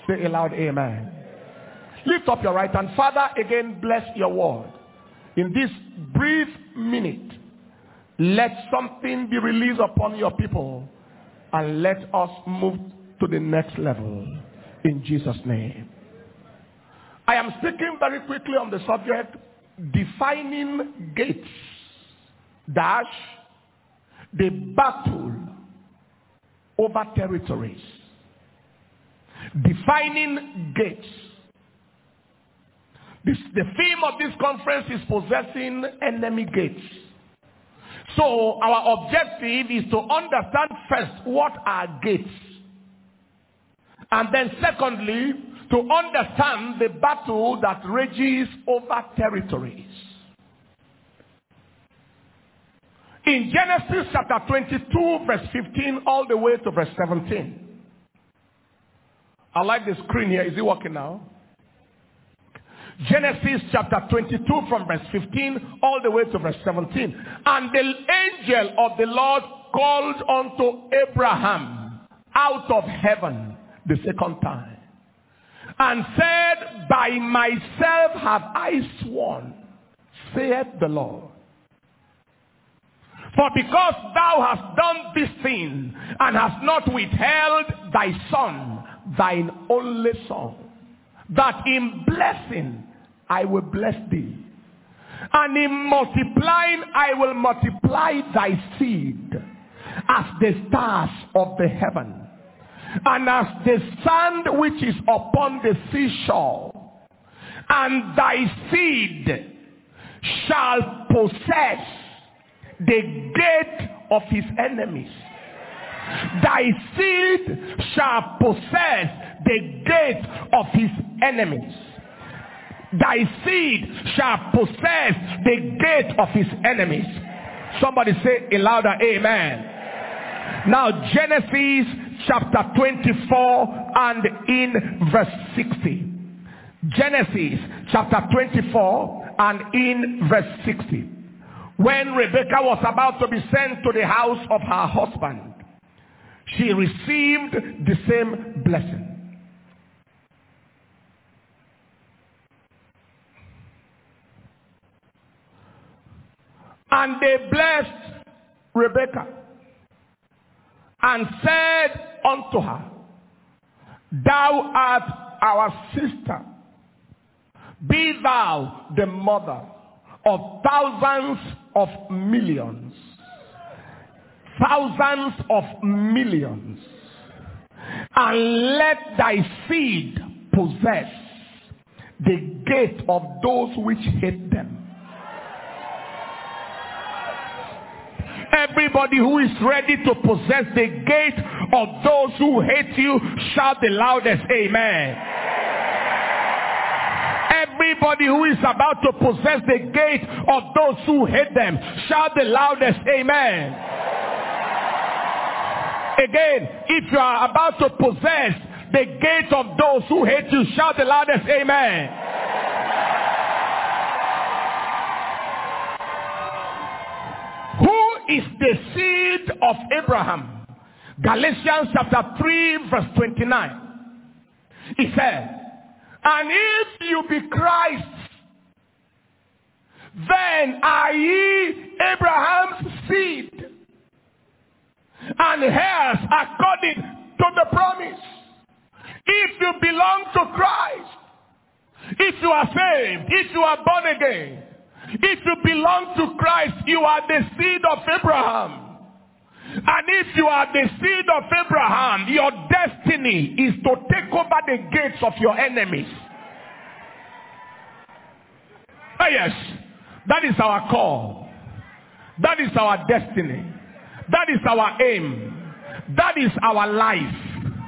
Say aloud, amen. Lift up your right hand. Father, again, bless your word. In this brief minute, let something be released upon your people and let us move to the next level. In Jesus' name. I am speaking very quickly on the subject, defining gates, the battle over territories. Defining gates. The theme of this conference is possessing enemy gates. So our objective is to understand first what are gates. And then secondly, to understand the battle that rages over territories. In Genesis chapter 22 verse 15 all the way to verse 17. I like the screen here. Is it working now? Genesis chapter 22 from verse 15 all the way to verse 17. And the angel of the Lord called unto Abraham out of heaven the second time and said, by myself have I sworn, saith the Lord. For because thou hast done this thing and hast not withheld thy son, thine only son, that in blessing I will bless thee, and in multiplying I will multiply thy seed as the stars of the heaven, and as the sand which is upon the seashore, and thy seed shall possess the gate of his enemies. Thy seed shall possess the gate of his enemies. Thy seed shall possess the gate of his enemies. Somebody say it louder, amen. Now Genesis chapter 24 and in verse 60. Genesis chapter 24 and in verse 60. When Rebekah was about to be sent to the house of her husband, she received the same blessing. And they blessed Rebekah and said unto her, thou art our sister. Be thou the mother of thousands of millions. Thousands of millions. And let thy seed possess the gate of those which hate them. Everybody who is ready to possess the gate of those who hate you, shout the loudest amen. Everybody who is about to possess the gate of those who hate them, shout the loudest amen. Again, if you are about to possess the gate of those who hate you, shout the loudest amen. Who is the seed of Abraham? Galatians chapter 3 verse 29. He said, and if you be Christ, then are ye Abraham's seed, and heirs according to the promise. If you belong to Christ, if you are saved, if you are born again, if you belong to Christ, you are the seed of Abraham. And if you are the seed of Abraham, your destiny is to take over the gates of your enemies. Oh yes, that is our call. That is our destiny. That is our aim. That is our life.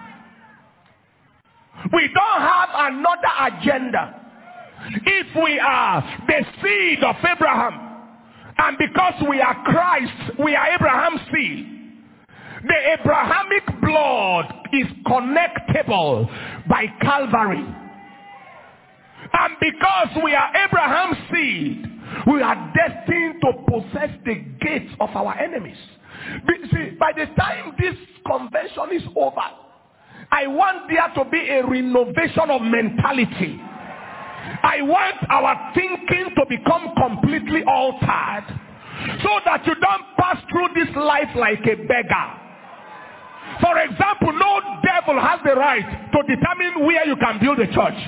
We don't have another agenda. If we are the seed of Abraham, and because we are Christ, we are Abraham's seed, the Abrahamic blood is connectable by Calvary. And because we are Abraham's seed, we are destined to possess the gates of our enemies. See, by the time this convention is over, I want there to be a renovation of mentality. I want our thinking to become completely altered, so that you don't pass through this life like a beggar. For example, no devil has the right to determine where you can build a church.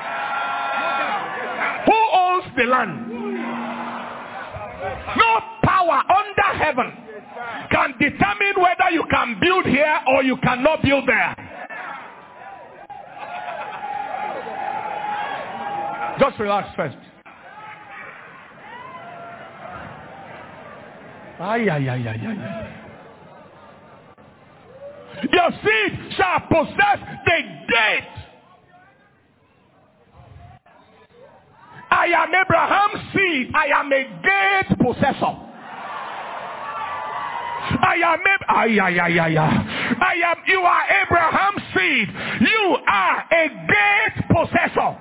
Who owns the land? No power under heaven can determine whether you can build here or you cannot build there. Just relax first. Your seed shall possess the gate. I am Abraham's seed. I am a gate possessor. You are Abraham's seed. You are a gate possessor.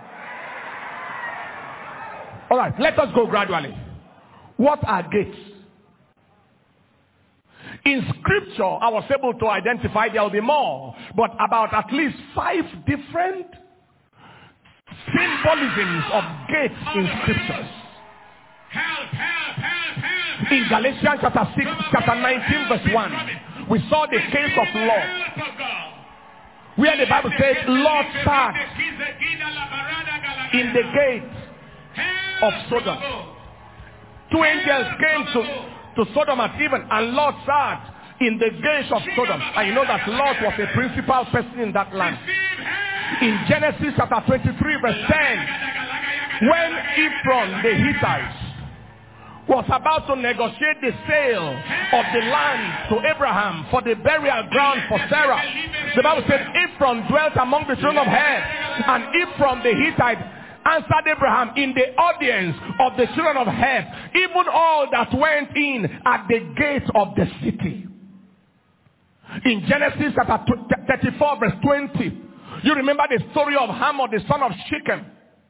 All right, let us go gradually. What are gates? In scripture, I was able to identify, there will be more, but about at least 5 different symbolisms of gates in scriptures. In Galatians chapter 6, chapter 19, verse 1, we saw the case of Lot, where the Bible says Lot sat in the gate of Sodom. 2 angels came to Sodom at even, and Lot sat in the gates of Sodom. And you know that Lot was a principal person in that land. In Genesis chapter 23 verse 10, when Ephron the Hittite was about to negotiate the sale of the land to Abraham for the burial ground for Sarah, the Bible said Ephron dwelt among the children of Heth, and Ephron the Hittite answered Abraham in the audience of the children of Heth, even all that went in at the gate of the city. In Genesis chapter 34 verse 20, you remember the story of Hamor, the son of Shechem,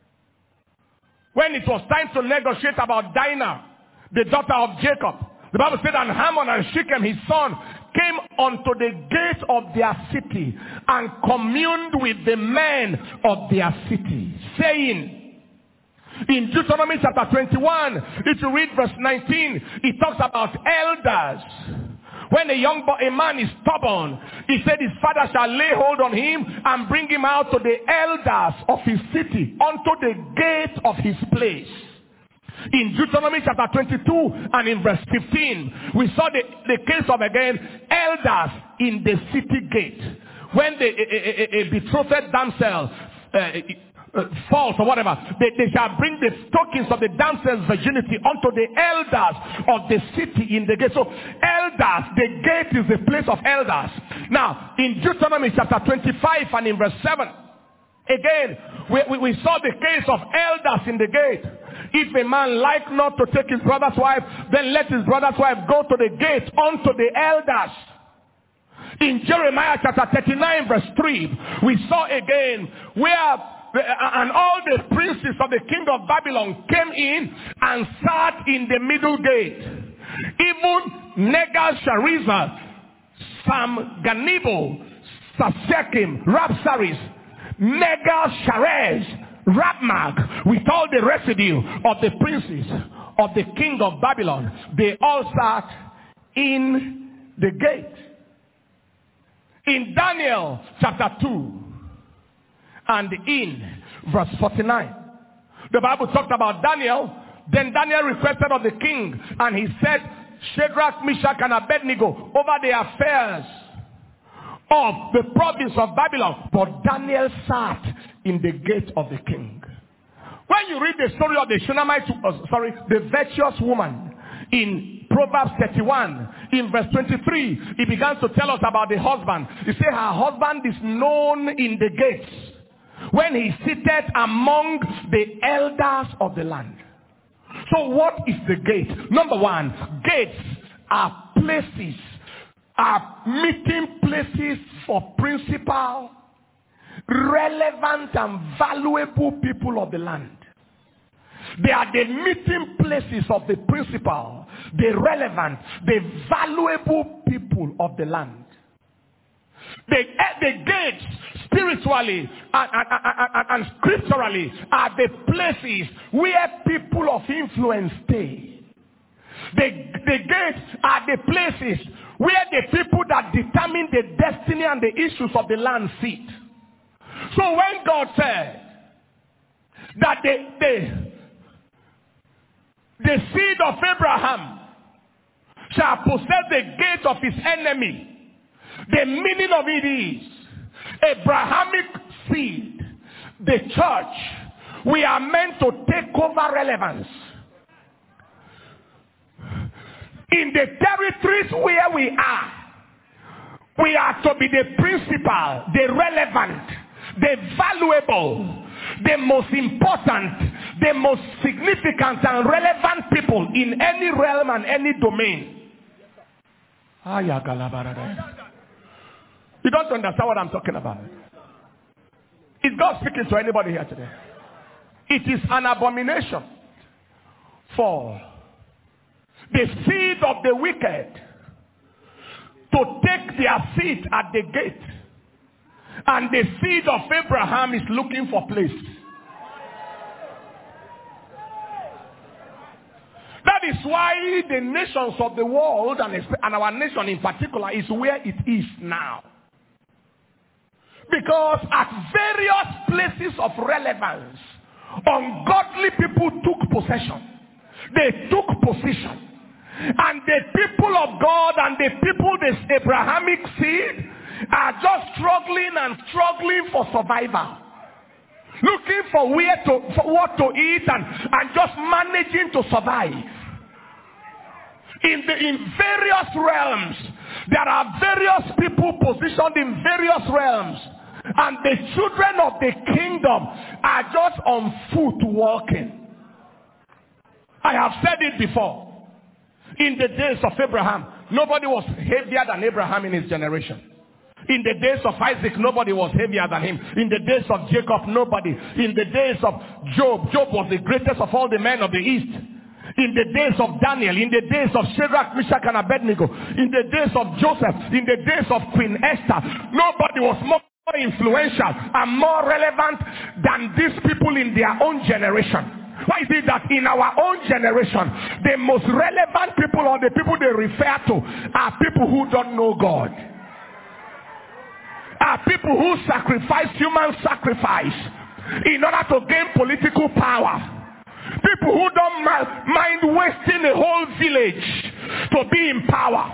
when it was time to negotiate about Dinah, the daughter of Jacob. The Bible said, and Hamor and Shechem, his son, came unto the gate of their city and communed with the men of their city, saying, in Deuteronomy chapter 21, if you read verse 19, it talks about elders. When a man is stubborn, he said his father shall lay hold on him and bring him out to the elders of his city, unto the gate of his place. In Deuteronomy chapter 22 and in verse 15, we saw the case of, again, elders in the city gate. When a betrothed damsel false or whatever, they shall bring the tokens of the damsel's virginity unto the elders of the city in the gate. So elders, the gate is the place of elders. Now, in Deuteronomy chapter 25 and in verse 7, again, we saw the case of elders in the gate. If a man like not to take his brother's wife, then let his brother's wife go to the gate unto the elders. In Jeremiah chapter 39 verse 3, we saw again where and all the princes of the king of Babylon came in and sat in the middle gate. Even Negal-Sharezer, Sam-Ganibo, Sasekim, Rapsaris, Negal-Sharez, Rapmag, with all the residue of the princes of the king of Babylon, they all sat in the gate. In Daniel chapter 2 and in verse 49, the Bible talked about Daniel. Then Daniel requested of the king, and he said, Shadrach, Meshach, and Abednego over the affairs of the province of Babylon. But Daniel sat in the gate of the king. When you read the story of the Shunammite, the virtuous woman in Proverbs 31, in verse 23, he begins to tell us about the husband. He said her husband is known in the gates when he seated among the elders of the land. So what is the gate? Number one, gates are places, are meeting places for principal, relevant and valuable people of the land. They are the meeting places of the principal, the relevant, the valuable people of the land. The gates spiritually and scripturally are the places where people of influence stay. The gates are the places where the people that determine the destiny and the issues of the land sit. So when God said that the seed of Abraham shall possess the gate of his enemy, the meaning of it is Abrahamic seed, the church, we are meant to take over relevance. In the territories where we are to be the principal, the relevant, the valuable, the most important, the most significant and relevant people in any realm and any domain. You don't understand what I'm talking about. Is God speaking to anybody here today? It is an abomination for the seed of the wicked to take their seat at the gate, and the seed of Abraham is looking for place. That is why the nations of the world and our nation in particular is where it is now. Because at various places of relevance, ungodly people took possession. They took position. And the people of God and the people, this Abrahamic seed, are just struggling for survival. Looking for what to eat and just managing to survive. In various realms, there are various people positioned in various realms. And the children of the kingdom are just on foot walking. I have said it before. In the days of Abraham, nobody was heavier than Abraham in his generation. In the days of Isaac, nobody was heavier than him. In the days of Jacob, nobody. In the days of Job was the greatest of all the men of the East. In the days of Daniel, in the days of Shadrach, Meshach, and Abednego, in the days of Joseph, in the days of Queen Esther, nobody was more influential and more relevant than these people in their own generation. Why is it that in our own generation, the most relevant people or the people they refer to are people who don't know God? Are people who sacrifice human sacrifice in order to gain political power. People who don't mind wasting a whole village to be in power.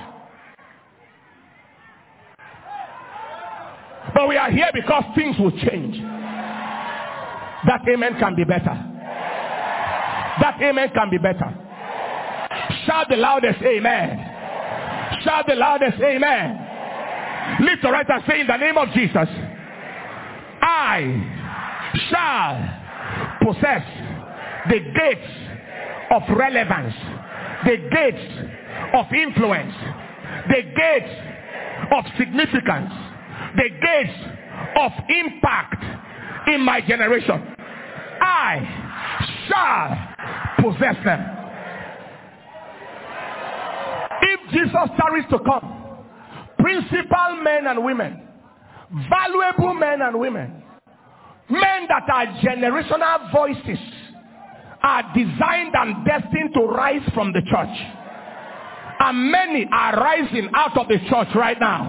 But we are here because things will change. That amen can be better. That amen can be better. Shout the loudest amen. Shout the loudest amen. Lift your right and say, in the name of Jesus, I shall possess the gates of relevance, the gates of influence, the gates of significance, the gates of impact in my generation. I shall possess them. If Jesus tarries to come, principal men and women, valuable men and women, men that are generational voices, are designed and destined to rise from the church. And many are rising out of the church right now.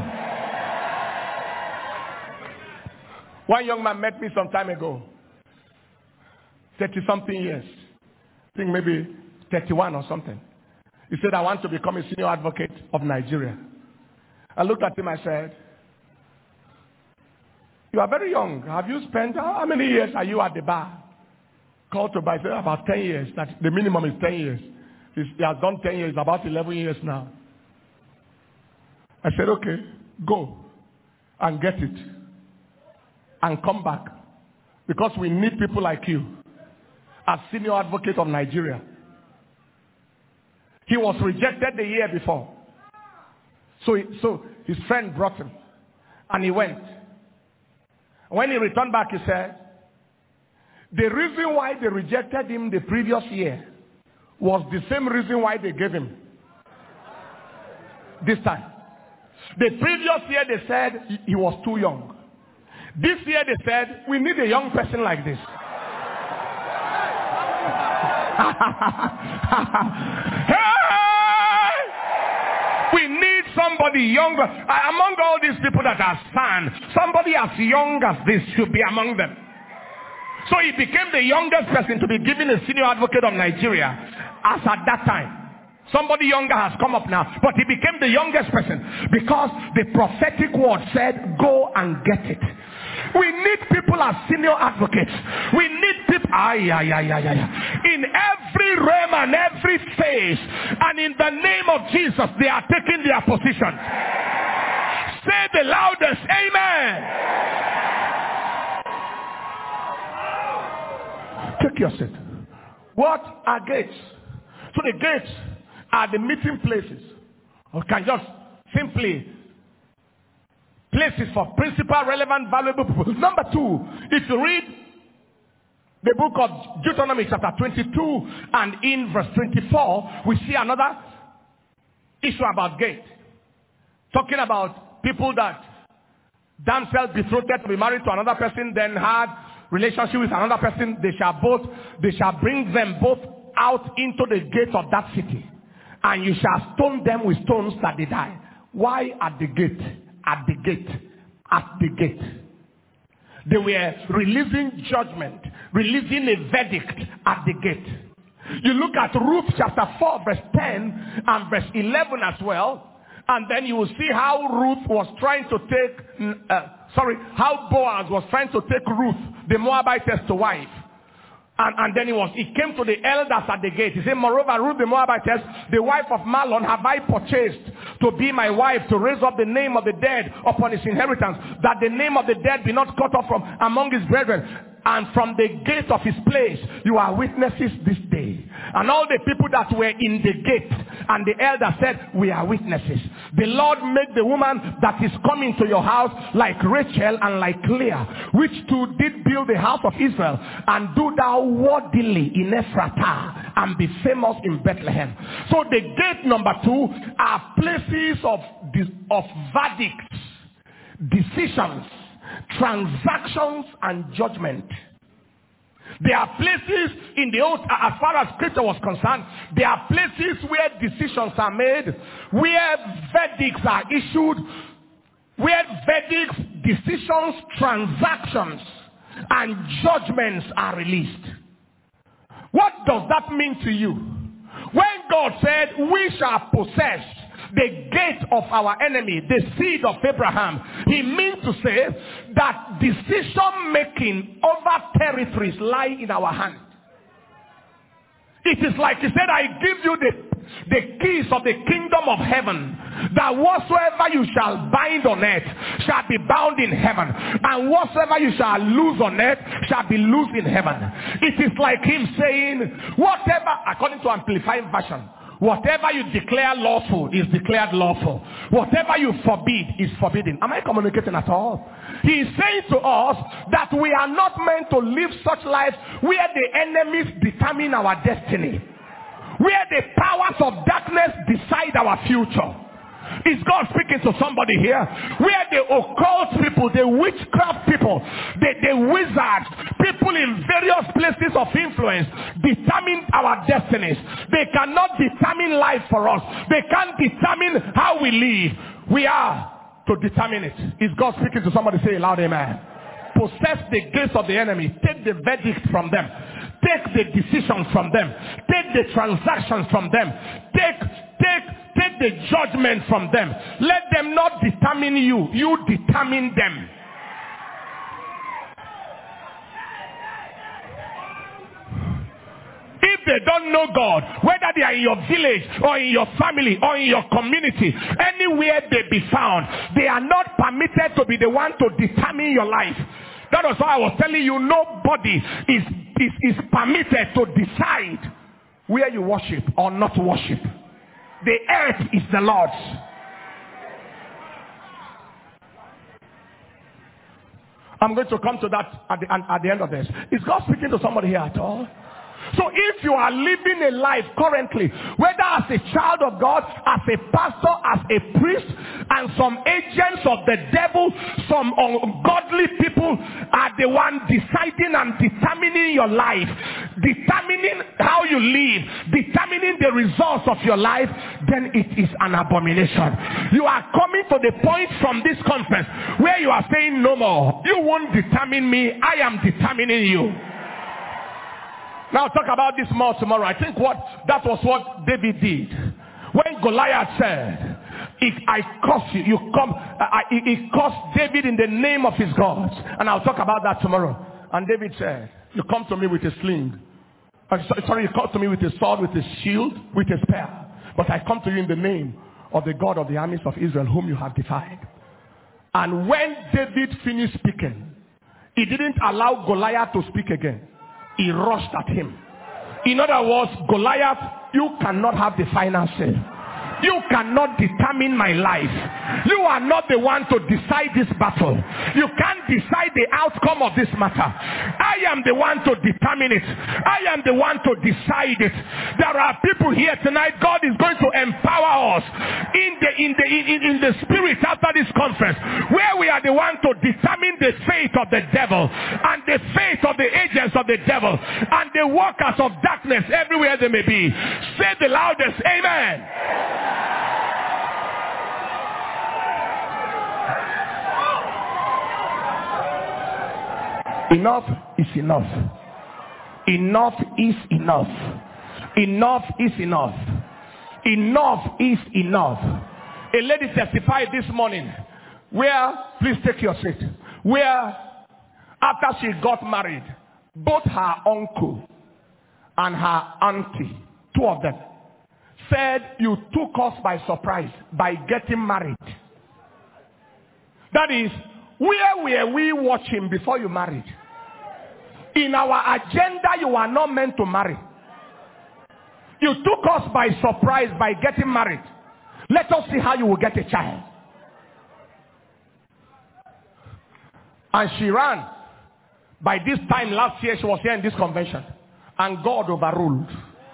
One young man met me some time ago, 30-something years, I think maybe 31 or something. He said, I want to become a senior advocate of Nigeria. I looked at him, I said, you are very young. Have you spent, how many years are you at the bar? Called to bar, he said, about 10 years. That the minimum is 10 years. He has done 10 years, about 11 years now. I said, okay, go and get it. And come back. Because we need people like you as senior advocate of Nigeria. He was rejected the year before. So his friend brought him. And he went. When he returned back, he said, the reason why they rejected him the previous year was the same reason why they gave him this time. The previous year they said he was too young. This year they said, we need a young person like this. Hey! We need somebody younger. Among all these people that are stand, somebody as young as this should be among them. So he became the youngest person to be given a senior advocate of Nigeria as at that time. Somebody younger has come up now, but he became the youngest person because the prophetic word said, go and get it. We need people as senior advocates. We need people in every realm and every phase. And in the name of Jesus, they are taking their position. Say the loudest, amen. Take your seat. What are gates? So the gates are the meeting places. Or can just simply places for principal, relevant, valuable people. Number two, if you read the book of Deuteronomy chapter 22 and in verse 24, we see another issue about gate. Talking about people that themselves betrothed to be married to another person, then had relationship with another person. They shall bring them both out into the gate of that city, and you shall stone them with stones that they die. Why at the gate? At the gate. At the gate. They were releasing judgment, releasing a verdict at the gate. You look at Ruth chapter 4 verse 10 and verse 11 as well, and then you will see how Ruth was trying to take, how Boaz was trying to take Ruth, the Moabitess, to wife. And then he came to the elders at the gate. He said, moreover, Ruth the Moabitess, the wife of Mahlon, have I purchased to be my wife, to raise up the name of the dead upon his inheritance, that the name of the dead be not cut off from among his brethren. And from the gate of his place, you are witnesses this day. And all the people that were in the gate, and the elder said, we are witnesses. The Lord make the woman that is coming to your house like Rachel and like Leah, which two did build the house of Israel, and do thou worthily in Ephratah, and be famous in Bethlehem. So the gate number 2 are places of verdicts, decisions, transactions, and judgment. There are places in the old, as far as scripture was concerned, there are places where decisions are made, where verdicts are issued, where verdicts, decisions, transactions, and judgments are released. What does that mean to you? When God said, we shall possess the gate of our enemy, the seed of Abraham, he means to say that decision making over territories lie in our hands. It is like he said, I give you the keys of the kingdom of heaven, that whatsoever you shall bind on earth shall be bound in heaven, and whatsoever you shall loose on earth shall be loosed in heaven. It is like him saying, whatever, according to Amplified Version, whatever you declare lawful is declared lawful. Whatever you forbid is forbidden. Am I communicating at all? He is saying to us that we are not meant to live such lives where the enemies determine our destiny, where the powers of darkness decide our future. Is God speaking to somebody here? Where the occult people, the witchcraft people, the wizards, people in various places of influence determine our destinies. They cannot determine life for us. They can't determine how we live. We are to determine it. Is God speaking to somebody? Say loud amen. Possess the gates of the enemy. Take the verdict from them. Take the decisions from them. Take the transactions from them. Take the judgment from them. Let them not determine you. You determine them. If they don't know God, whether they are in your village or in your family or in your community, anywhere they be found, they are not permitted to be the one to determine your life. That was why I was telling you, nobody is permitted to decide where you worship or not worship. The earth is the Lord's. I'm going to come to that at the end of this. Is God speaking to somebody here at all? So if you are living a life currently, whether as a child of God, as a pastor, as a priest, and some agents of the devil, some ungodly people are the one deciding and determining your life, determining how you live, determining the results of your life, then it is an abomination. You are coming to the point from this conference where you are saying, no more. You won't determine me. I am determining you. Now I'll talk about this more tomorrow. I think that was what David did. When Goliath said, I curse you, you come, he cursed David in the name of his gods. And I'll talk about that tomorrow. And David said, you come to me with a sling. You come to me with a sword, with a shield, with a spear. But I come to you in the name of the God of the armies of Israel, whom you have defied. And when David finished speaking, he didn't allow Goliath to speak again. He rushed at him. In other words, Goliath, you cannot have the final say. You cannot determine my life. You are not the one to decide this battle. You can't decide the outcome of this matter. I am the one to determine it. I am the one to decide it. There are people here tonight. God is going to empower us in the spirit after this conference, where we are the one to determine the fate of the devil and the fate of the agents of the devil and the workers of darkness everywhere they may be. Say the loudest, amen. Enough is enough. Enough is enough. Enough is enough. Enough is enough. A lady testified this morning where, please take your seat, where after she got married, both her uncle and her auntie, two of them, said, you took us by surprise by getting married. That is, where were we watching before you married? In our agenda, you are not meant to marry. You took us by surprise by getting married. Let us see how you will get a child. And she ran. By this time last year, she was here in this convention. And God overruled.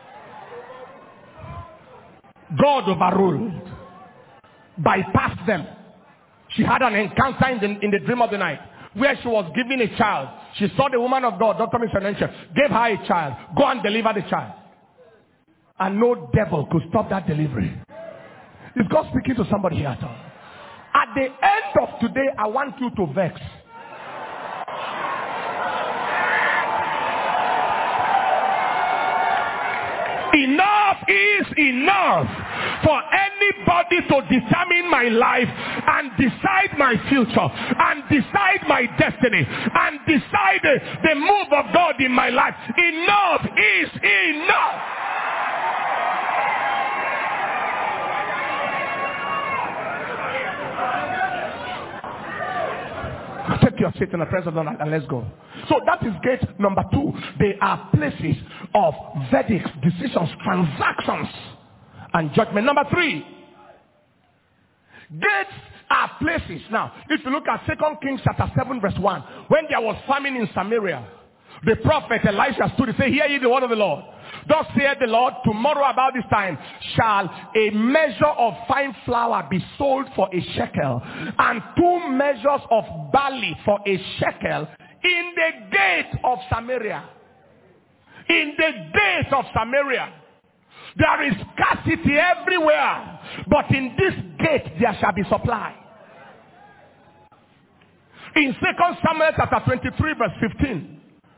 God overruled. Bypassed them. She had an encounter in the dream of the night where she was given a child. She saw the woman of God, Dr. Missionary, gave her a child. Go and deliver the child. And no devil could stop that delivery. Is God speaking to somebody here at all? At the end of today, I want you to vex. Enough is enough for anybody to determine my life and decide my future and decide my destiny and decide the move of God in my life. Enough is enough. Take your seat in the presence of God and let's go. So that is gate number 2. They are places of verdicts, decisions, transactions, and judgment. Number 3. Gates are places. Now, if you look at 2 Kings chapter 7 verse 1, when there was famine in Samaria, the prophet Elisha stood and said, hear ye the word of the Lord. Thus saith the Lord, tomorrow about this time shall a measure of fine flour be sold for a shekel, and 2 measures of barley for a shekel in the gate of Samaria. In the gate of Samaria. There is scarcity everywhere, but in this gate there shall be supply. In 2 Samuel chapter 23 verse 15,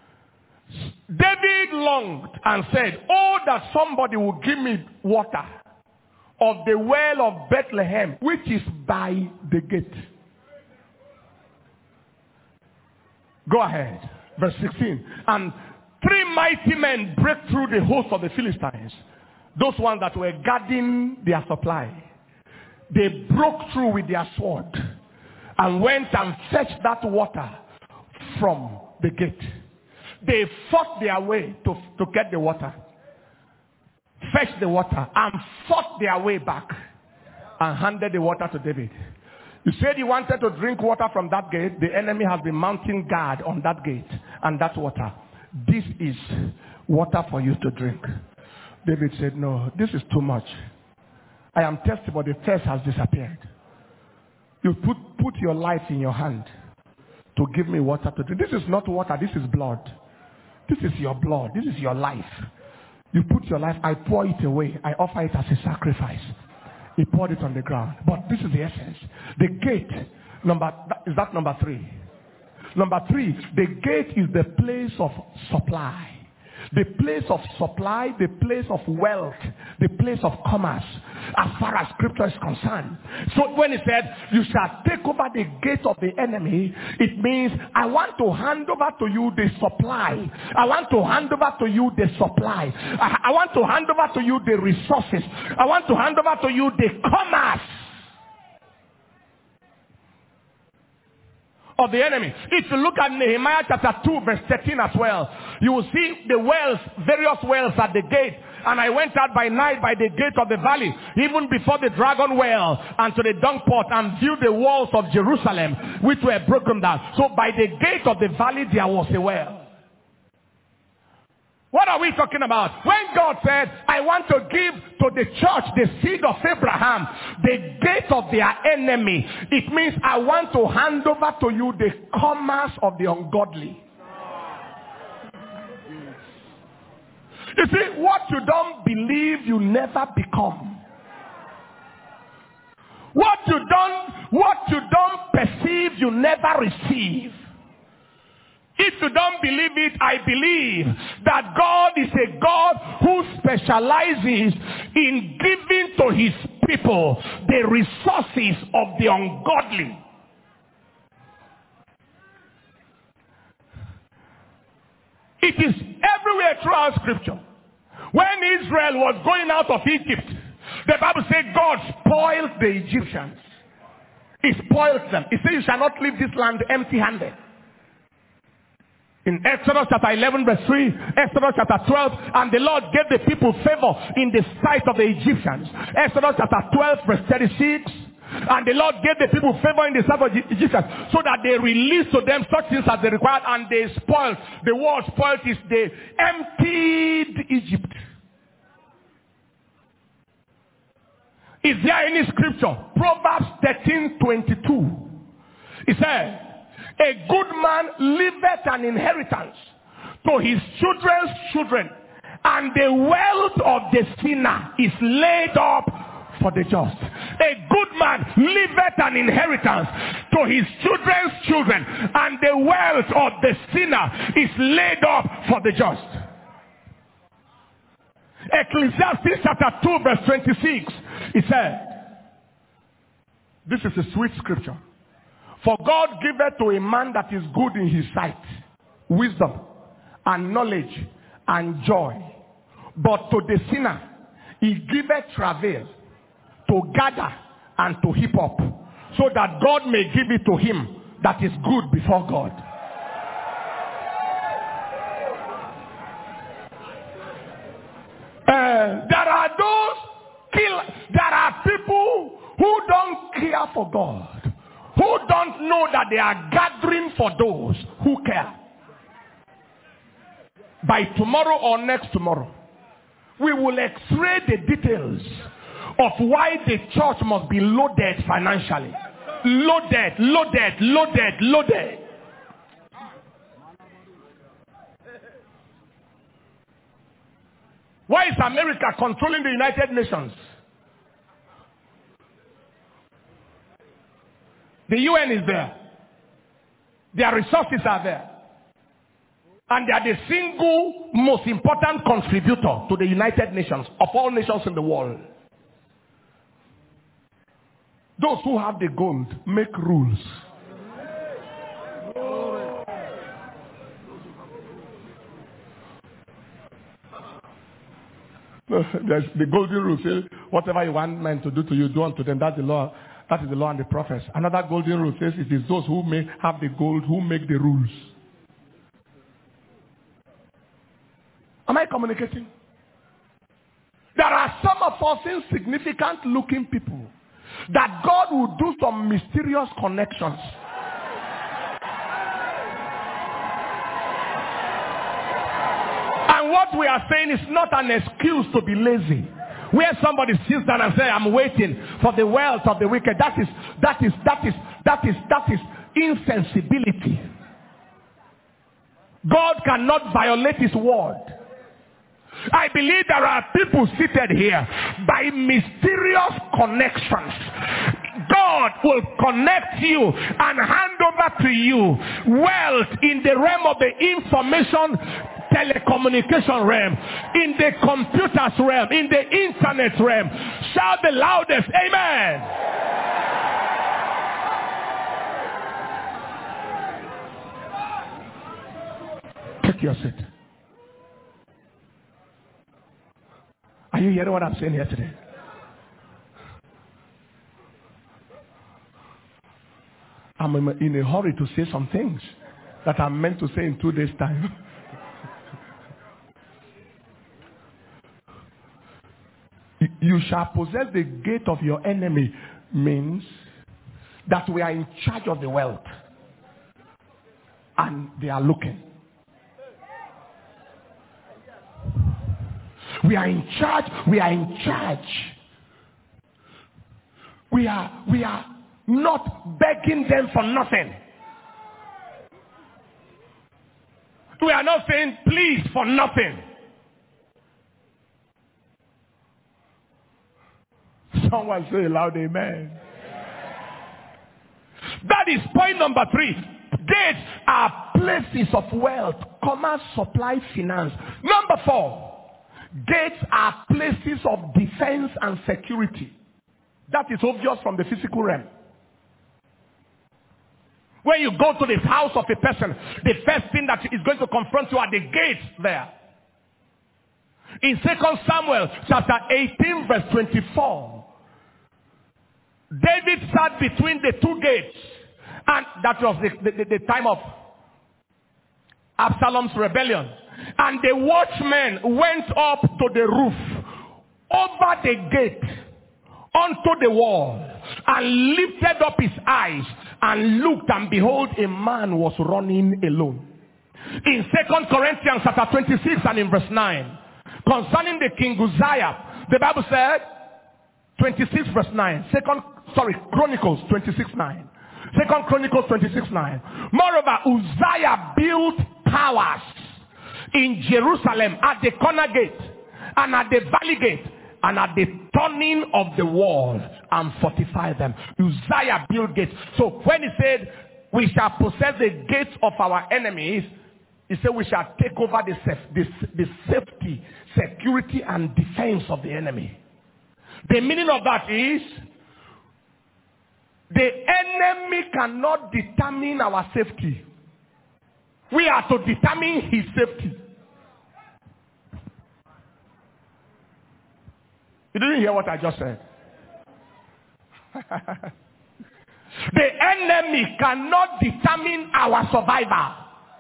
David longed and said, oh, that somebody would give me water of the well of Bethlehem, which is by the gate. Go ahead. Verse 16. And 3 mighty men break through the host of the Philistines. Those ones that were guarding their supply. They broke through with their sword and went and fetched that water from the gate. They fought their way to get the water. Fetched the water and fought their way back and handed the water to David. You said you wanted to drink water from that gate. The enemy has been mounting guard on that gate and that water. this is water for you to drink. David said, no, this is too much. I am thirsty, but the thirst has disappeared. You put your life in your hand to give me water to drink. This is not water, this is blood. This is your blood. This is your life. You put your life, I pour it away. I offer it as a sacrifice. He poured it on the ground. But this is the essence. The gate, is that number 3? Number 3, the gate is the place of supply. The place of supply, the place of wealth, the place of commerce, as far as scripture is concerned. So when he said, you shall take over the gate of the enemy, it means I want to hand over to you the supply. I want to hand over to you the supply. I want to hand over to you the resources. I want to hand over to you the commerce of the enemy. If you look at Nehemiah chapter 2 verse 13 as well, you will see the wells, various wells at the gate. And I went out by night by the gate of the valley, even before the dragon well, and to the dung pot, and viewed the walls of Jerusalem, which were broken down. So by the gate of the valley there was a well. What are we talking about? When God said, I want to give to the church, the seed of Abraham, the gate of their enemy, it means I want to hand over to you the commerce of the ungodly. You see, what you don't believe, you never become. What you don't perceive, you never receive. If you don't believe it, I believe that God is a God who specializes in giving to his people the resources of the ungodly. It is everywhere throughout scripture. When Israel was going out of Egypt, the Bible said God spoiled the Egyptians. He spoiled them. He said, you shall not leave this land empty-handed. In Exodus chapter 11 verse 3, Exodus chapter 12, and the Lord gave the people favor in the sight of the Egyptians. Exodus chapter 12 verse 36, and the Lord gave the people favor in the sight of the Egyptians, so that they released to them such things as they required, and they spoiled. The word spoiled is they emptied Egypt. Is there any scripture? Proverbs 13:22. It says, a good man leaveth an inheritance to his children's children, and the wealth of the sinner is laid up for the just. A good man leaveth an inheritance to his children's children, and the wealth of the sinner is laid up for the just. Ecclesiastes chapter 2 verse 26, it said, this is a sweet scripture. For God giveth to a man that is good in his sight wisdom and knowledge and joy. But to the sinner he giveth travail to gather and to heap up, so that God may give it to him that is good before God. There are people who don't care for God, who don't know that they are gathering for those who care. By tomorrow or next tomorrow, we will x-ray the details of why the church must be loaded financially. Loaded, loaded, loaded, loaded. Why is America controlling the United Nations? The UN is there. Their resources are there. And they are the single most important contributor to the United Nations of all nations in the world. Those who have the gold make rules. There's the golden rule says, whatever you want men to do to you, do unto them. That's the law. That is the law and the prophets. Another golden rule says it is those who may have the gold who make the rules. Am I communicating? There are some of us insignificant looking people that God will do some mysterious connections. what we are saying is not an excuse to be lazy. Where somebody sits down and says, I'm waiting for the wealth of the wicked. That is insensibility. God cannot violate his word. I believe there are people seated here by mysterious connections. God will connect you and hand over to you wealth in the realm of the information telecommunication realm, in the computers realm, in the internet realm. Shout the loudest, amen. Take your seat. Are you hearing what I'm saying here today? I'm in a hurry to say some things that I'm meant to say in 2 days' time. You shall possess the gate of your enemy means that we are in charge of the wealth. And they are looking. We are in charge. We are in charge. We are not begging them for nothing. We are not saying please for nothing. Someone say loud amen. That is point number 3. Gates are places of wealth, commerce, supply, finance. Number 4, gates are places of defense and security. That is obvious from the physical realm. When you go to the house of a person, the first thing that is going to confront you are the gates there. In 2 Samuel chapter 18 verse 24, David sat between the 2 gates, and that was the time of Absalom's rebellion. And the watchman went up to the roof, over the gate, onto the wall, and lifted up his eyes and looked, and behold, a man was running alone. In 2 Corinthians chapter 26 and in verse 9, concerning the king Uzziah, the Bible said, 26 verse 9, Chronicles 26 9. 2 Chronicles 26 9. Moreover, Uzziah built towers in Jerusalem at the corner gate, and at the valley gate, and at the turning of the wall, and fortified them. Uzziah built gates. So when he said, we shall possess the gates of our enemies, he said we shall take over the safety, security, and defense of the enemy. The meaning of that is, the enemy cannot determine our safety. We are to determine his safety. You didn't hear what I just said. The enemy cannot determine our survival.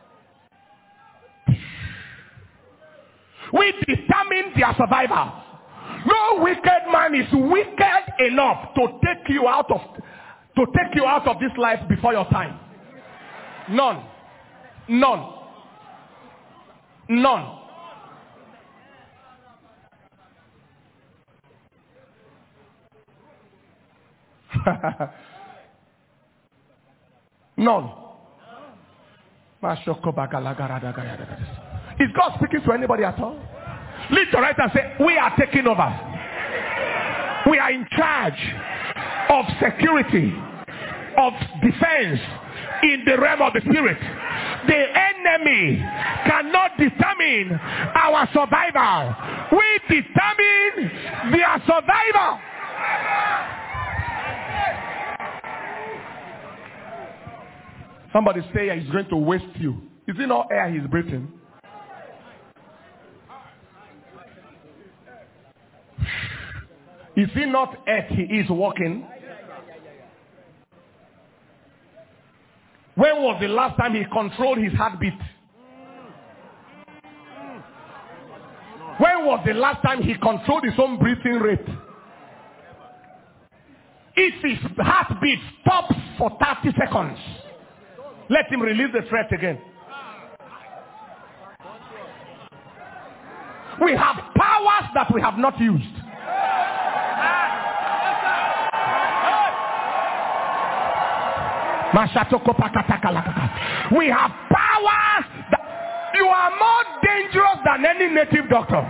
We determine their survival. No wicked man is wicked enough to take you out of this life before your time. None. None. None. None. Is God speaking to anybody at all? Lift your right and say, we are taking over. We are in charge of security, of defense in the realm of the spirit. The enemy cannot determine our survival. We determine their survival. Somebody say he's going to waste you. Is it not air he's breathing? Is it not earth he is walking? When was the last time he controlled his heartbeat? When was the last time he controlled his own breathing rate? If his heartbeat stops for 30 seconds, let him release the threat again. We have powers that we have not used. We have powers that you are more dangerous than any native doctor.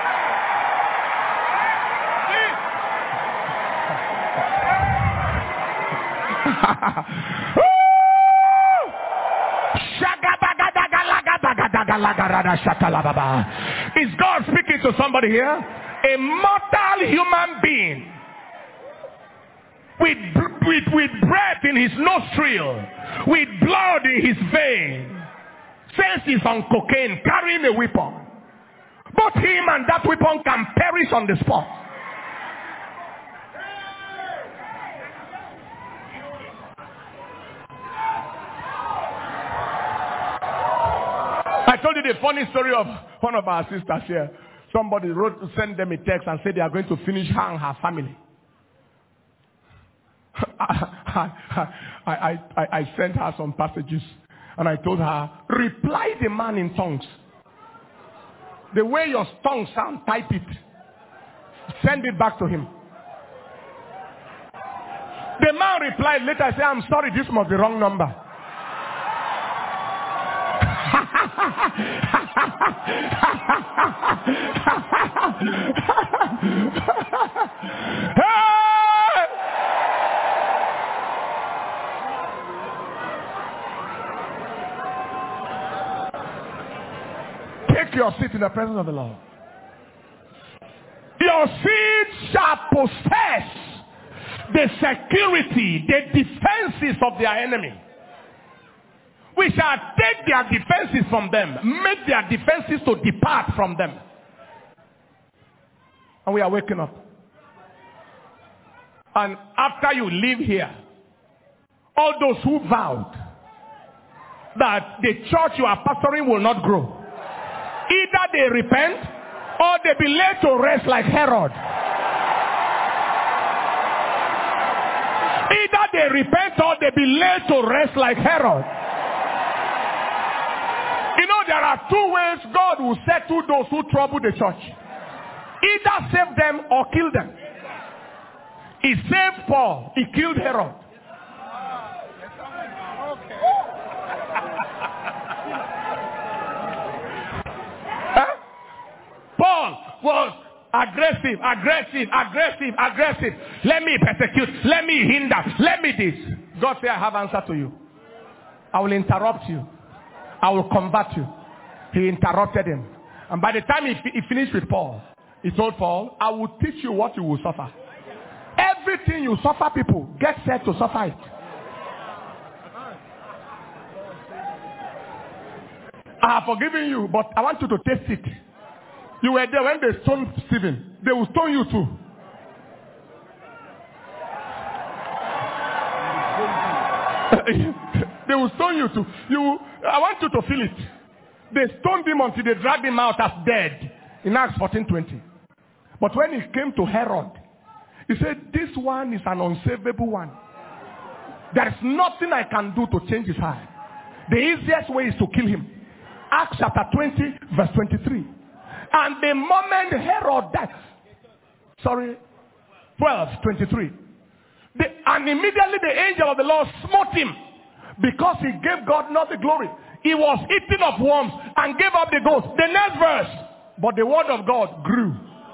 Is God speaking to somebody here? A mortal human being with breath in his nostril, with blood in his vein, says he's on cocaine, carrying a weapon. Both him and that weapon can perish on the spot. I told you the funny story of one of our sisters here. Somebody wrote to send them a text and said they are going to finish her and her family. I sent her some passages and I told her, reply the man in tongues. The way your tongues sound, type it. Send it back to him. The man replied later, I said, I'm sorry, this must be the wrong number. Take your seat in the presence of the Lord. Your seed shall possess the security, the defenses of their enemy. We shall take their defenses from them, make their defenses to depart from them. And we are waking up. And after you leave here, all those who vowed that the church you are pastoring will not grow, either they repent or they be laid to rest like Herod. Either they repent or they be laid to rest like Herod. You know, there are two ways God will settle those who trouble the church. Either save them or kill them. He saved Paul. He killed Herod. Paul was aggressive. Let me persecute. Let me hinder. Let me this. God said, I have answer to you. I will interrupt you. I will convert you. He interrupted him. And by the time he finished with Paul, he told Paul, I will teach you what you will suffer. Everything you suffer, people, get set to suffer it. I have forgiven you, but I want you to taste it. You were there when they stoned Stephen. They will stone you too. They will stone you too. I want you to feel it. They stoned him until they dragged him out as dead in Acts 14:20. But when he came to Herod, he said, this one is an unsavable one. There is nothing I can do to change his heart. The easiest way is to kill him. Acts chapter 20, verse 23. And the moment Herod died, 12:23. And immediately the angel of the Lord smote him because he gave God not the glory. He was eaten of worms and gave up the ghost. The next verse, but the word of God grew.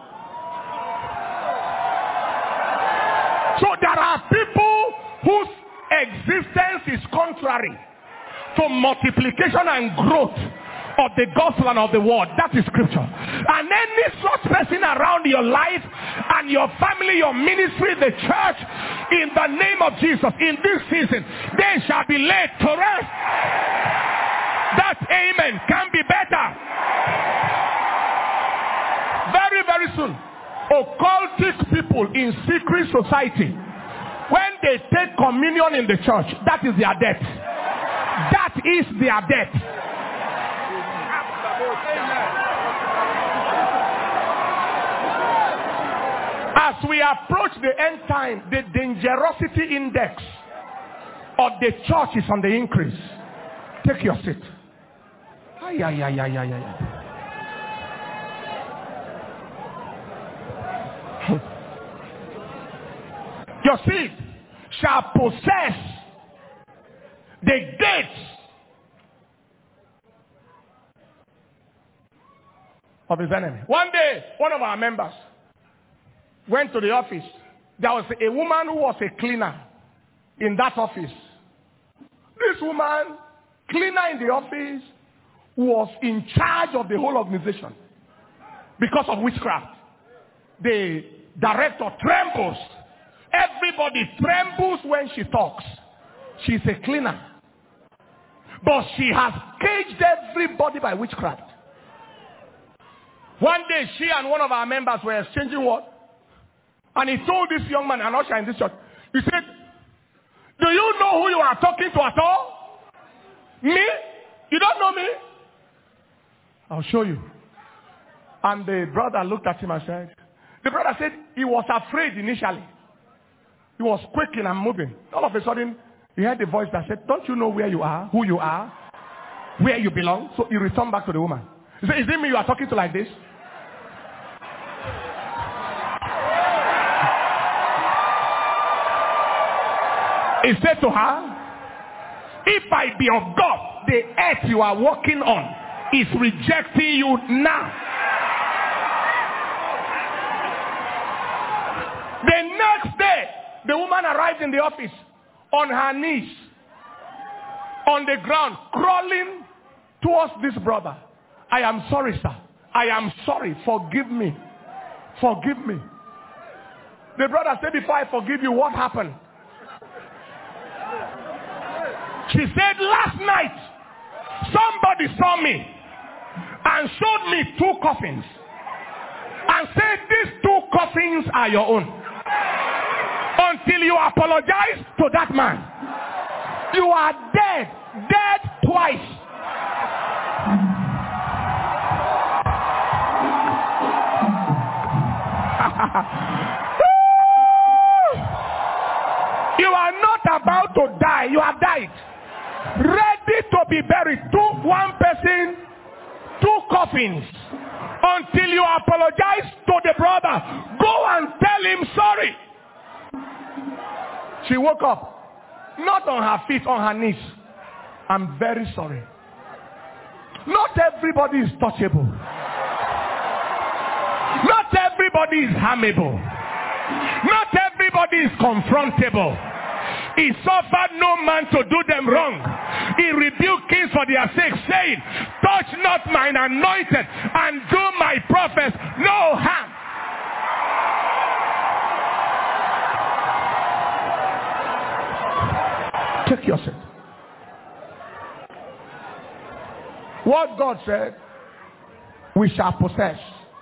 So there are people whose existence is contrary to multiplication and growth of the gospel and of the word. That is scripture. And any such person around your life and your family, your ministry, the church, in the name of Jesus, in this season, they shall be laid to rest. That amen can be better. Very, very soon, occultic people in secret society, when they take communion in the church, that is their death. That is their death. As we approach the end time, the dangerosity index of the church is on the increase. Take your seat. Your seed shall possess the gates of his enemy. One day, one of our members went to the office. There was a woman who was a cleaner in that office. This woman, cleaner in the office, was in charge of the whole organization because of witchcraft. The director trembles. Everybody trembles when she talks. She's a cleaner. But she has caged everybody by witchcraft. One day, she and one of our members were exchanging words. And he told this young man, an usher in this church, he said, do you know who you are talking to at all? Me? You don't know me? I'll show you. And the brother looked at him and said, the brother said he was afraid initially. He was quaking and moving. All of a sudden, he heard a voice that said, don't you know where you are, who you are, where you belong? So he returned back to the woman. He said, is it me you are talking to like this? He said to her, if I be of God, the earth you are walking on is rejecting you now. The next day, the woman arrived in the office on her knees, on the ground, crawling towards this brother. I am sorry, sir. I am sorry. Forgive me. Forgive me. The brother said, before I forgive you, what happened? She said, last night, somebody saw me and showed me 2 coffins and said, these 2 coffins are your own. Until you apologize to that man, you are dead. Dead twice. You are not about to die. You have died. Ready to be buried. 1 person, 2 coffins. Until you apologize to the brother. Go and tell him sorry. She woke up. Not on her feet, on her knees. I'm very sorry. Not everybody is touchable. Not everybody is harmable. Not everybody is confrontable. He suffered no man to do them wrong. He rebuked kings for their sake, saying, touch not mine anointed and do my prophets no harm. Take your seat. What God said, we shall possess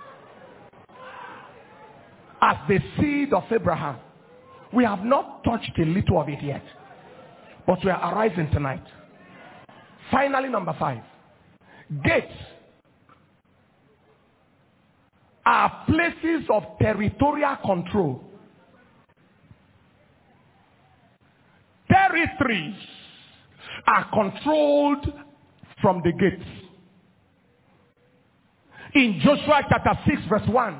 as the seed of Abraham. We have not touched a little of it yet, but we are arising tonight. Finally, number 5. Gates are places of territorial control. Territories are controlled from the gates. In Joshua chapter 6 verse 1,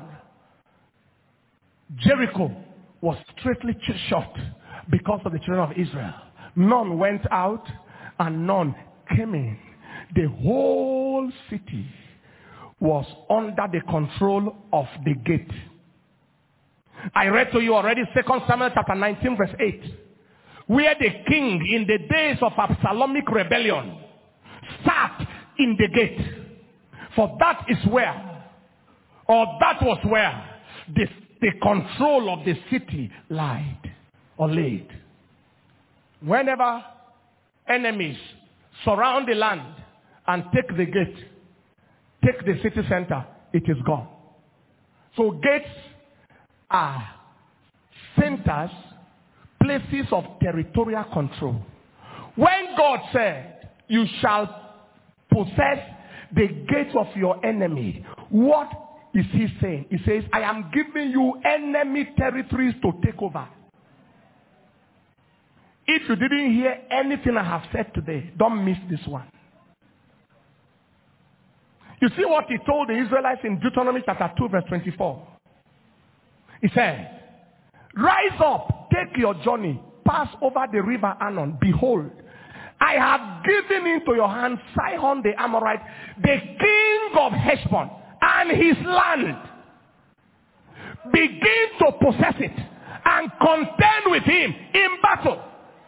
Jericho was straightly shut because of the children of Israel. None went out and none came in. The whole city was under the control of the gate. I read to you already 2 Samuel chapter 19 verse 8, where the king in the days of Absalomic rebellion sat in the gate. For that is where, or that was where the control of the city lied or laid. Whenever enemies surround the land and take the gate, take the city center, it is gone. So gates are centers, places of territorial control. When God said, you shall possess the gates of your enemy, what is he saying? He says, I am giving you enemy territories to take over. If you didn't hear anything I have said today, don't miss this one. You see what he told the Israelites in Deuteronomy chapter 2 verse 24. He said, rise up, take your journey, pass over the river Arnon. Behold, I have given into your hand Sihon the Amorite, the king of Heshbon, and his land. Begin to possess it and contend with him in battle.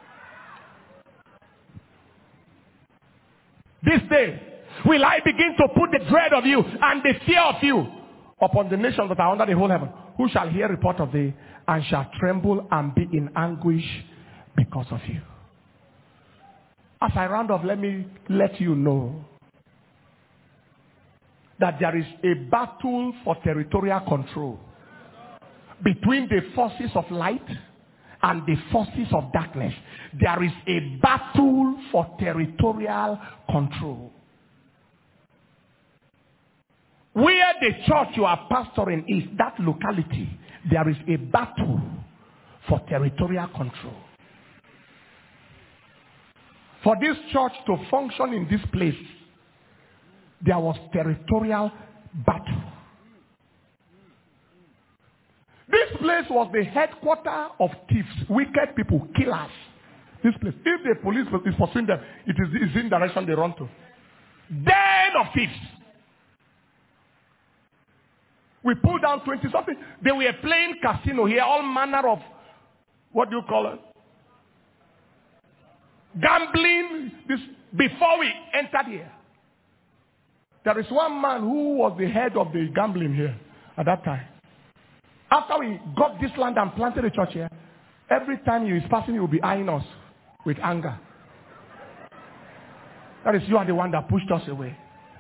This day will I begin to put the dread of you and the fear of you upon the nations that are under the whole heaven, who shall hear report of thee and shall tremble and be in anguish because of you. As I round off, let me let you know that there is a battle for territorial control between the forces of light and the forces of darkness. There is a battle for territorial control. Where the church you are pastoring is, that locality, there is a battle for territorial control. For this church to function in this place, there was territorial battle. This place was the headquarters of thieves, wicked people, killers. This place. If the police is pursuing them, it is in the direction they run to. Den of thieves. We pulled down 20-something. They were playing casino here, all manner of, what do you call it? Gambling. This before we entered here. There is one man who was the head of the gambling here at that time. After we got this land and planted a church here, every time he is passing, he will be eyeing us with anger. That is, you are the one that pushed us away.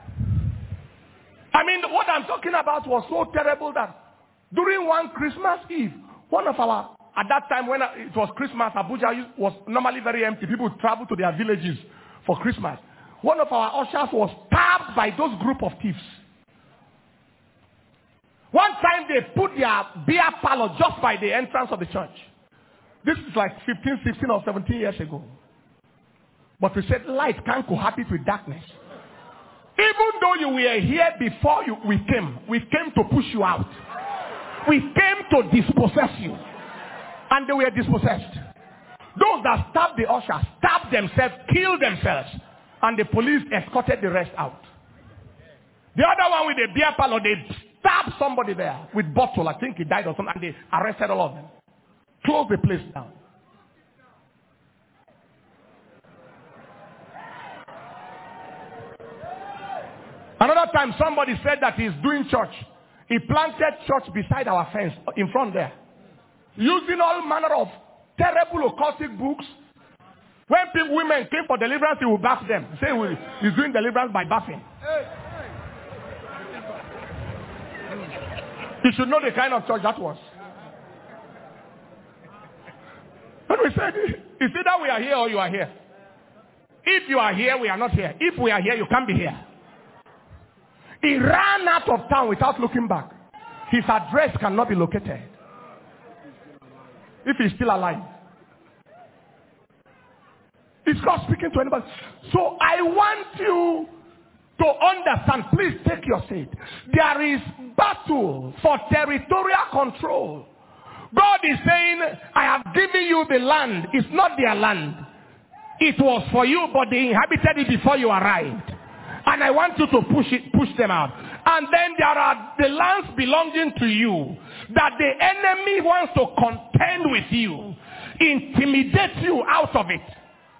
I mean, what I'm talking about was so terrible that during one Christmas Eve, one of our, at that time when it was Christmas, Abuja was normally very empty. People would travel to their villages for Christmas. One of our ushers was stabbed by those group of thieves. One time they put their beer parlor just by the entrance of the church. This is like 15, 16 or 17 years ago. But we said light can't cohabit with darkness. Even though you were here before we came to push you out. We came to dispossess you. And they were dispossessed. Those that stabbed the ushers, stabbed themselves, killed themselves. And the police escorted the rest out. The other one with the beer parlor, they stabbed somebody there with bottle. I think he died or something. And they arrested all of them. Closed the place down. Another time somebody said that he's doing church. He planted church beside our fence in front there. Using all manner of terrible occultic books. When women came for deliverance, he would bath them. Say he's doing deliverance by bathing. You should know the kind of church that was. When we said, it's either we are here or you are here. If you are here, we are not here. If we are here, you can't be here. He ran out of town without looking back. His address cannot be located. If he's still alive. Is God speaking to anybody? So I want you to understand. Please take your seat. There is battle for territorial control. God is saying, I have given you the land. It's not their land. It was for you, but they inhabited it before you arrived. And I want you to push them out. And then there are the lands belonging to you that the enemy wants to contend with you, intimidate you out of it.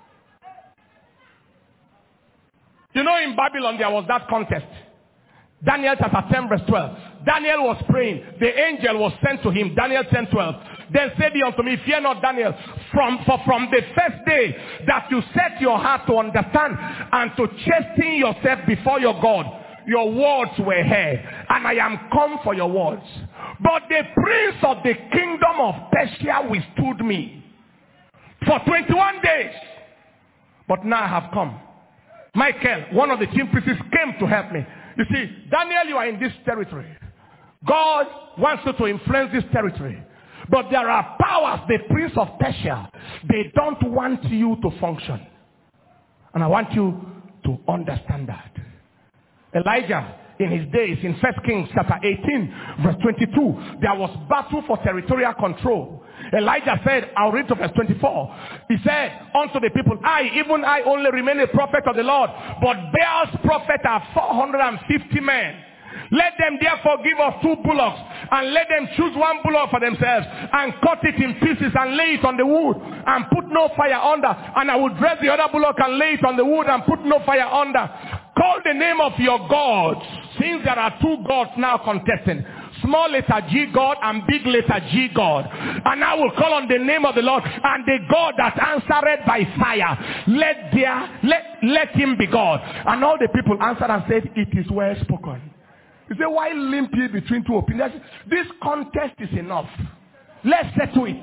You know, in Babylon there was that contest. Daniel chapter 10 verse 12. Daniel was praying. The angel was sent to him. Daniel 10:12. Then said he unto me, fear not, Daniel, from the first day that you set your heart to understand and to chasten yourself before your God, your words were heard, and I am come for your words. But the prince of the kingdom of Persia withstood me for 21 days. But now I have come. Michael, one of the chief priests, came to help me. You see, Daniel, you are in this territory. God wants you to influence this territory. But there are powers, the prince of Persia, they don't want you to function. And I want you to understand that. Elijah, in his days, in 1 Kings chapter 18, verse 22, there was battle for territorial control. Elijah said, I'll read to verse 24. He said unto the people, even I only remain a prophet of the Lord, but Baal's prophets are 450 men. Let them therefore give us 2 bullocks, and let them choose 1 bullock for themselves, and cut it in pieces, and lay it on the wood, and put no fire under. And I will dress the other bullock, and lay it on the wood, and put no fire under. Call the name of your gods, since there are 2 gods now contesting. Small letter G God and big letter G God. And I will call on the name of the Lord, and the God that answered by fire. Let him be God. And all the people answered and said, it is well spoken. You say, why limp ye between 2 opinions? This contest is enough. Let's settle it.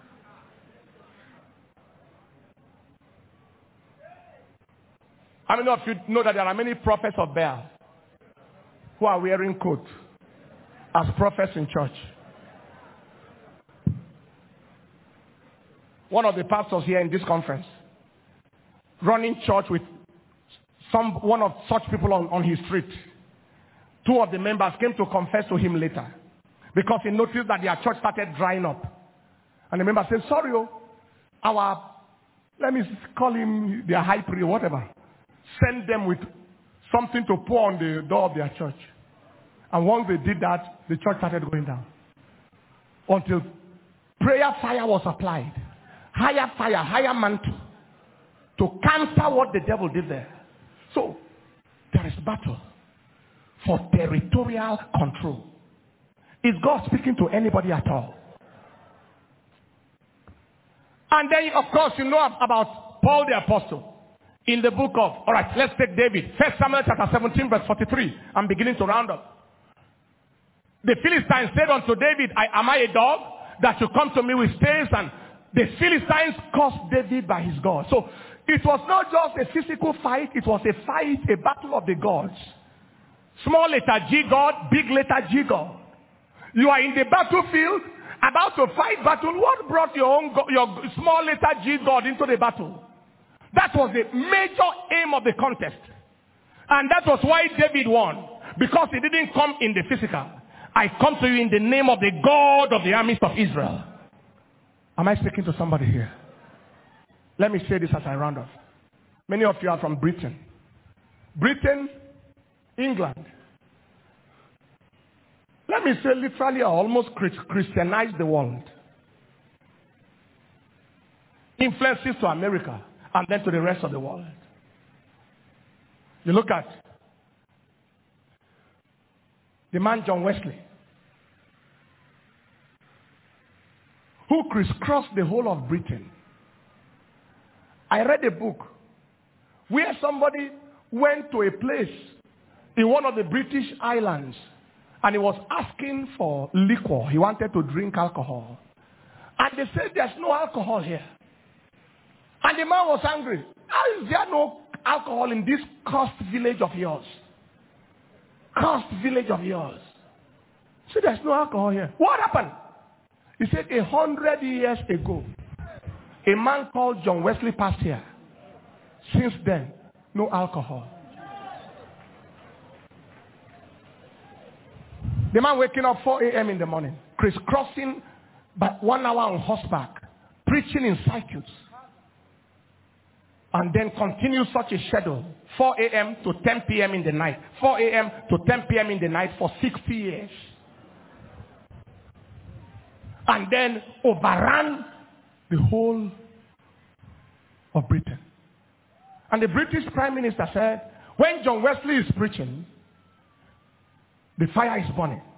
How many of you know that there are many prophets of Baal who are wearing coats as prophets in church? One of the pastors here in this conference, running church with one of such people on his street. 2 of the members came to confess to him later because he noticed that their church started drying up. And the member said, sorry, let me call him their high priest or whatever. Send them with something to pour on the door of their church. And once they did that, the church started going down. Until prayer fire was applied. Higher fire, higher mantle. To counter what the devil did there. So, there is battle for territorial control. Is God speaking to anybody at all? And then, of course, you know about Paul the Apostle. In the book of, all right, let's take David. 1 Samuel chapter 17, verse 43. I'm beginning to round up. The Philistines said unto David, am I a dog that you come to me with staves? And the Philistines cursed David by his God. So it was not just a physical fight. It was a fight, a battle of the gods. Small letter G God, big letter G God. You are in the battlefield, about to fight battle. What brought your small letter G God into the battle? That was the major aim of the contest. And that was why David won. Because he didn't come in the physical. I come to you in the name of the God of the armies of Israel. Am I speaking to somebody here? Let me say this as I round off. Many of you are from Britain. Britain, England. Let me say literally almost Christianized the world. Influences to America and then to the rest of the world. You look at the man John Wesley, who crisscrossed the whole of Britain. I read a book where somebody went to a place in one of the British islands and he was asking for liquor. He wanted to drink alcohol. And they said, there's no alcohol here. And the man was angry. How is there no alcohol in this cursed village of yours? Cursed village of yours. He said, there's no alcohol here. What happened? He said, 100 years ago, a man called John Wesley passed here. Since then, no alcohol. The man waking up 4 a.m. in the morning, crisscrossing by 1 hour on horseback, preaching in circuits. And then continue such a schedule, 4 a.m. to 10 p.m. in the night, 4 a.m. to 10 p.m. in the night for 60 years. And then overran the whole of Britain. And the British Prime Minister said, when John Wesley is preaching, the fire is burning.